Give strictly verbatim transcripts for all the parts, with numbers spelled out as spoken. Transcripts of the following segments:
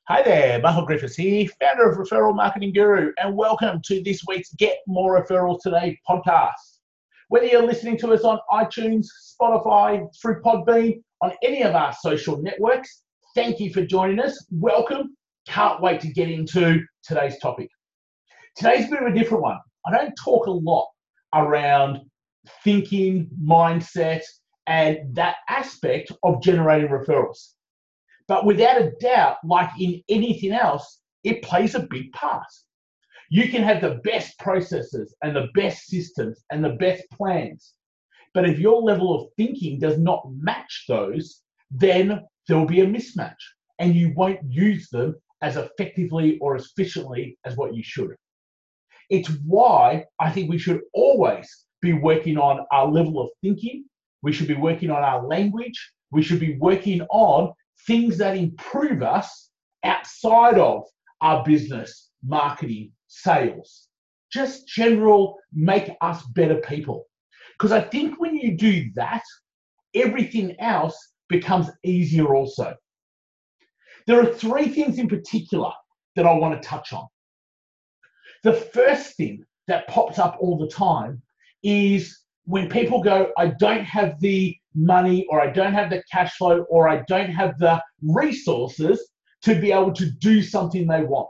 Hi there, Michael Griffiths here, founder of Referral Marketing Guru, and welcome to this week's Get More Referrals Today podcast. Whether you're listening to us on iTunes, Spotify, through Podbean, on any of our social networks, thank you for joining us. Welcome. Can't wait to get into today's topic. Today's a bit of a different one. I don't talk a lot around thinking, mindset, and that aspect of generating referrals. But without a doubt, like in anything else, it plays a big part. You can have the best processes and the best systems and the best plans. But if your level of thinking does not match those, then there will be a mismatch and you won't use them as effectively or as efficiently as what you should. It's why I think we should always be working on our level of thinking. We should be working on our language. We should be working on things that improve us outside of our business, marketing, sales, just general make us better people. Because I think when you do that, everything else becomes easier also. There are three things in particular that I want to touch on. The first thing that pops up all the time is when people go, I don't have the money, or I don't have the cash flow, or I don't have the resources to be able to do something they want.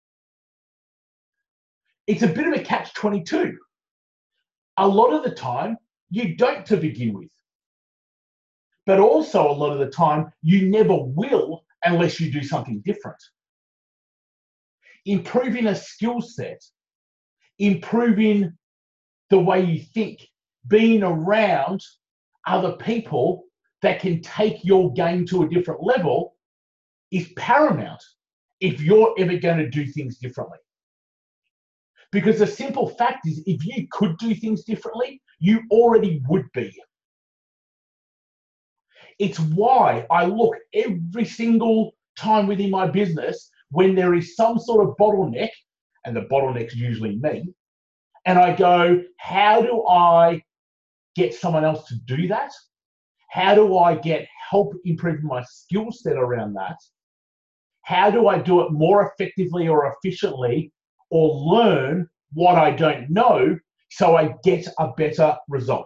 It's a bit of a catch twenty-two. A lot of the time, you don't to begin with. But also a lot of the time, you never will unless you do something different. Improving a skill set, improving the way you think, being around other people that can take your game to a different level is paramount if you're ever going to do things differently. Because the simple fact is, if you could do things differently, you already would be. It's why I look every single time within my business when there is some sort of bottleneck, and the bottleneck's usually me, and I go, how do I get someone else to do that? How do I get help improving my skill set around that? How do I do it more effectively or efficiently, or learn what I don't know so I get a better result?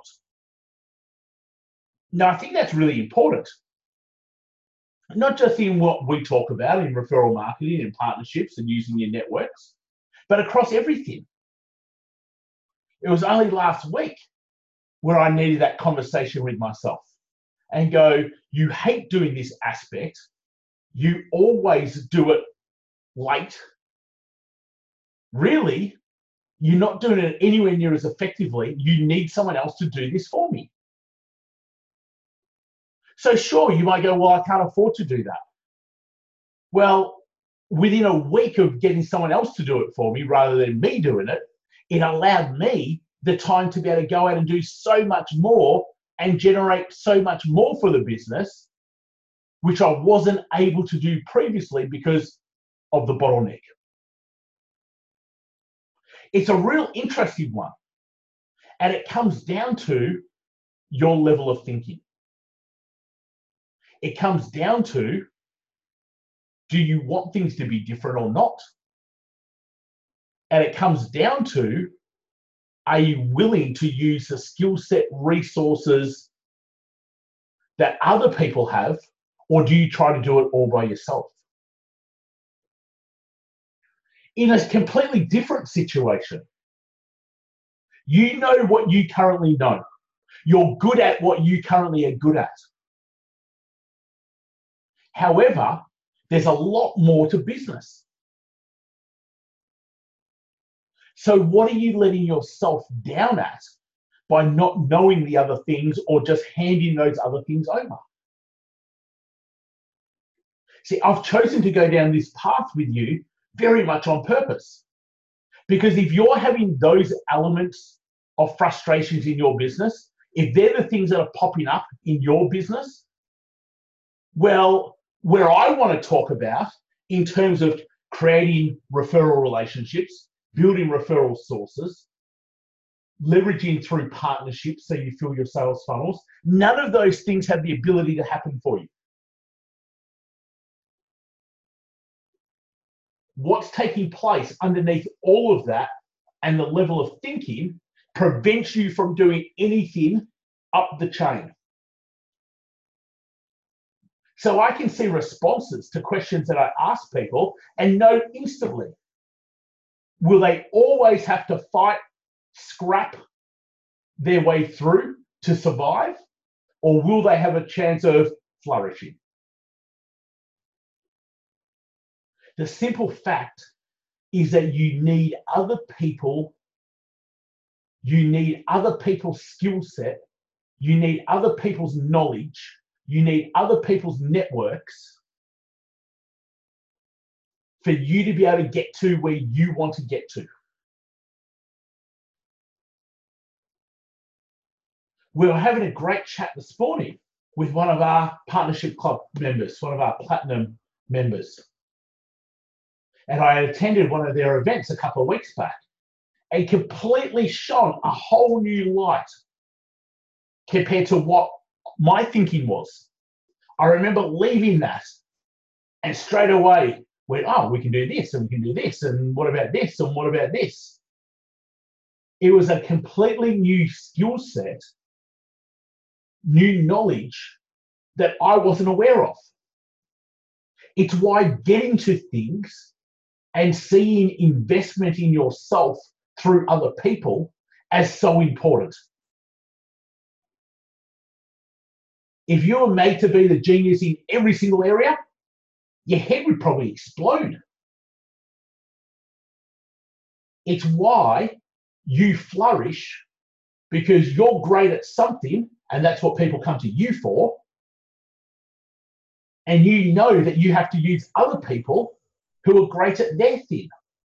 Now, I think that's really important. Not just in what we talk about in referral marketing and partnerships and using your networks, but across everything. It was only last week where I needed that conversation with myself and go, you hate doing this aspect. You always do it late. Really, you're not doing it anywhere near as effectively. You need someone else to do this for me. So sure, you might go, well, I can't afford to do that. Well, within a week of getting someone else to do it for me rather than me doing it, it allowed me the time to be able to go out and do so much more and generate so much more for the business, which I wasn't able to do previously because of the bottleneck. It's a real interesting one. And it comes down to your level of thinking. It comes down to, do you want things to be different or not? And it comes down to, are you willing to use the skill set, resources that other people have, or do you try to do it all by yourself? In a completely different situation, you know what you currently know. You're good at what you currently are good at. However, there's a lot more to business. So what are you letting yourself down at by not knowing the other things or just handing those other things over? See, I've chosen to go down this path with you very much on purpose. Because if you're having those elements of frustrations in your business, if they're the things that are popping up in your business, well, where I want to talk about in terms of creating referral relationships, building referral sources, leveraging through partnerships so you fill your sales funnels, none of those things have the ability to happen for you. what's taking place underneath all of that and the level of thinking prevents you from doing anything up the chain. So I can see responses to questions that I ask people and know instantly, will they always have to fight, scrap their way through to survive, or will they have a chance of flourishing? The simple fact is that you need other people, you need other people's skill set, you need other people's knowledge, you need other people's networks for you to be able to get to where you want to get to. We were having a great chat this morning with one of our partnership club members, one of our platinum members. And I attended one of their events a couple of weeks back and completely shone a whole new light compared to what my thinking was. I remember leaving that and straight away went, oh, we can do this and we can do this. And what about this? And what about this? It was a completely new skill set, new knowledge that I wasn't aware of. It's why getting to things and seeing investment in yourself through other people as so important. If you were made to be the genius in every single area, your head would probably explode. It's why you flourish, because you're great at something, and that's what people come to you for. And you know that you have to use other people who are great at their thing.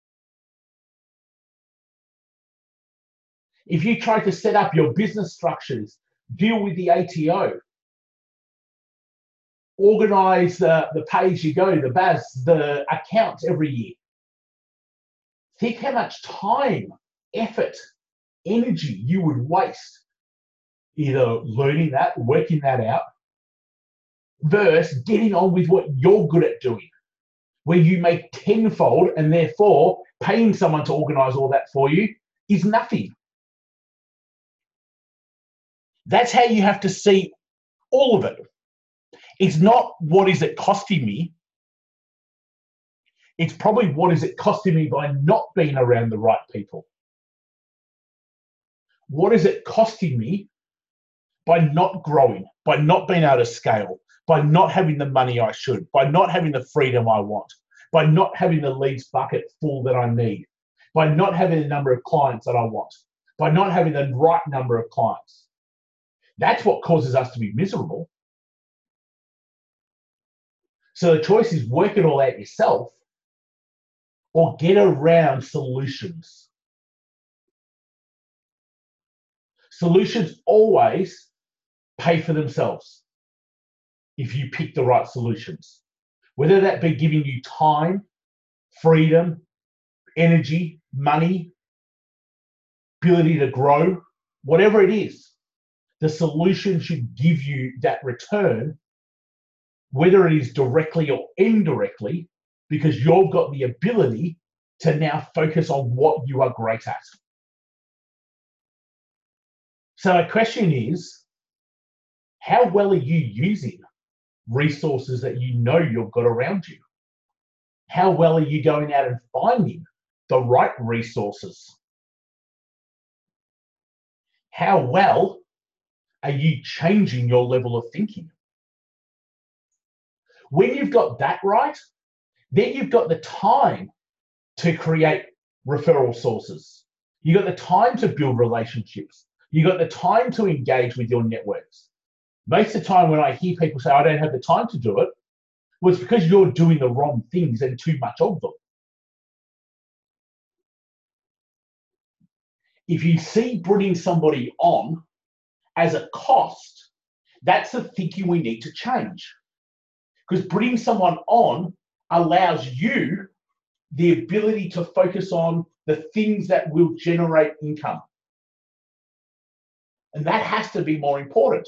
If you try to set up your business structures, deal with the A T O, organize the, the pay-as-you-go, the B A S, the accounts every year, think how much time, effort, energy you would waste either learning that, working that out, versus getting on with what you're good at doing, where you make tenfold, and therefore paying someone to organize all that for you is nothing. That's how you have to see all of it. It's not what is it costing me. It's probably what is it costing me by not being around the right people. What is it costing me by not growing, by not being able to scale, by not having the money I should, by not having the freedom I want, by not having the leads bucket full that I need, by not having the number of clients that I want, by not having the right number of clients. That's what causes us to be miserable. So the choice is work it all out yourself or get around solutions. Solutions always pay for themselves if you pick the right solutions, whether that be giving you time, freedom, energy, money, ability to grow, whatever it is, the solution should give you that return, whether it is directly or indirectly, because you've got the ability to now focus on what you are great at. So the question is, how well are you using resources that you know you've got around you? How well are you going out and finding the right resources? How well are you changing your level of thinking? When you've got that right, then you've got the time to create referral sources. You've got the time to build relationships. You've got the time to engage with your networks. Most of the time when I hear people say, I don't have the time to do it, well, it's because you're doing the wrong things and too much of them. If you see bringing somebody on as a cost, that's the thinking we need to change. Because bringing someone on allows you the ability to focus on the things that will generate income. And that has to be more important.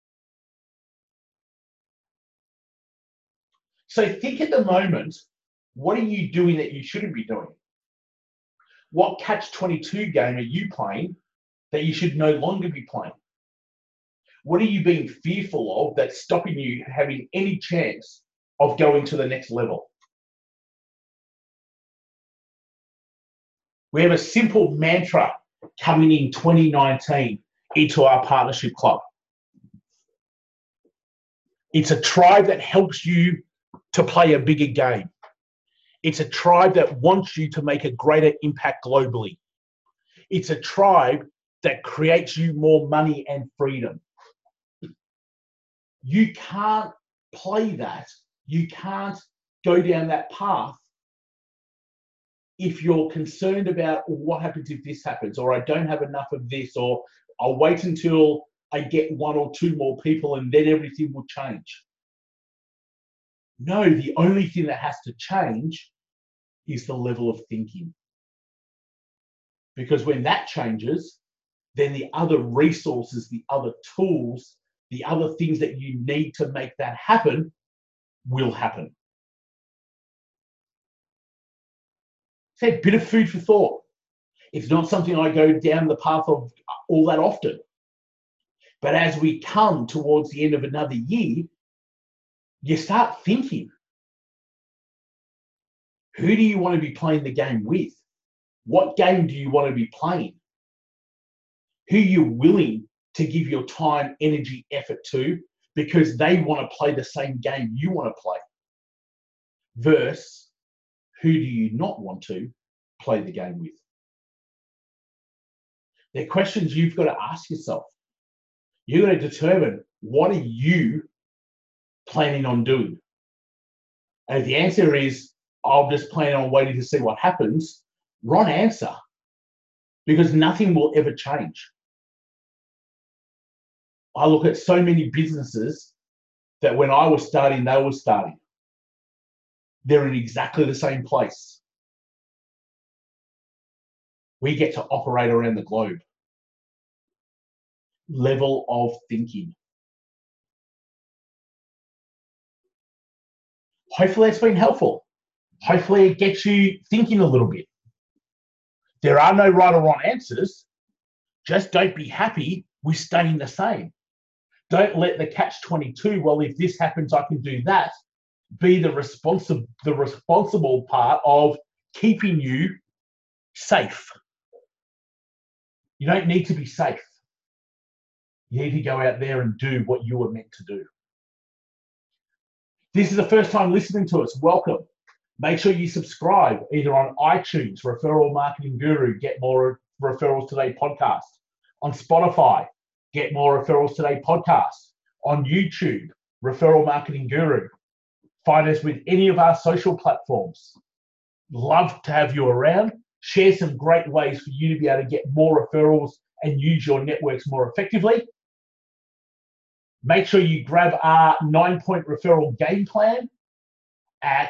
So think at the moment What are you doing that you shouldn't be doing? What catch twenty-two game are you playing that you should no longer be playing? What are you being fearful of that's stopping you having any chance of going to the next level? We have a simple mantra coming in twenty nineteen into our partnership club. It's a tribe that helps you to play a bigger game. It's a tribe that wants you to make a greater impact globally. It's a tribe that creates you more money and freedom. You can't play that. You can't go down that path if you're concerned about what happens if this happens, or I don't have enough of this, or I'll wait until I get one or two more people and then everything will change. No, the only thing that has to change is the level of thinking. Because when that changes, then the other resources, the other tools, the other things that you need to make that happen will happen. It's a bit of food for thought. It's not something I go down the path of all that often. But as we come towards the end of another year, you start thinking, who do you want to be playing the game with? What game do you want to be playing? Who are you willing to give your time, energy, effort to because they want to play the same game you want to play? Versus, who do you not want to play the game with? They're questions you've got to ask yourself. You've got to determine, what are you planning on doing? And if the answer is, I'm just planning on waiting to see what happens, wrong answer. Because nothing will ever change. I look at so many businesses that when I was starting, they were starting. They're in exactly the same place. We get to operate around the globe. Level of thinking. Hopefully it's been helpful. Hopefully it gets you thinking a little bit. There are no right or wrong answers. Just don't be happy with staying the same. Don't let the catch twenty-two, well, if this happens, I can do that, be the responsible, the responsible part of keeping you safe. You don't need to be safe. You need to go out there and do what you were meant to do. This is the first time listening to us. Welcome. Make sure you subscribe either on iTunes, Referral Marketing Guru, Get More Referrals Today podcast. On Spotify, Get More Referrals Today podcast. On YouTube, Referral Marketing Guru. Find us with any of our social platforms. Love to have you around. Share some great ways for you to be able to get more referrals and use your networks more effectively. Make sure you grab our nine-point referral game plan at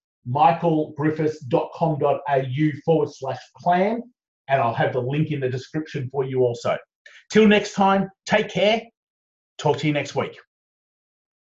michaelgriffiths.com.au forward slash plan, and I'll have the link in the description for you also. Till next time, take care. Talk to you next week.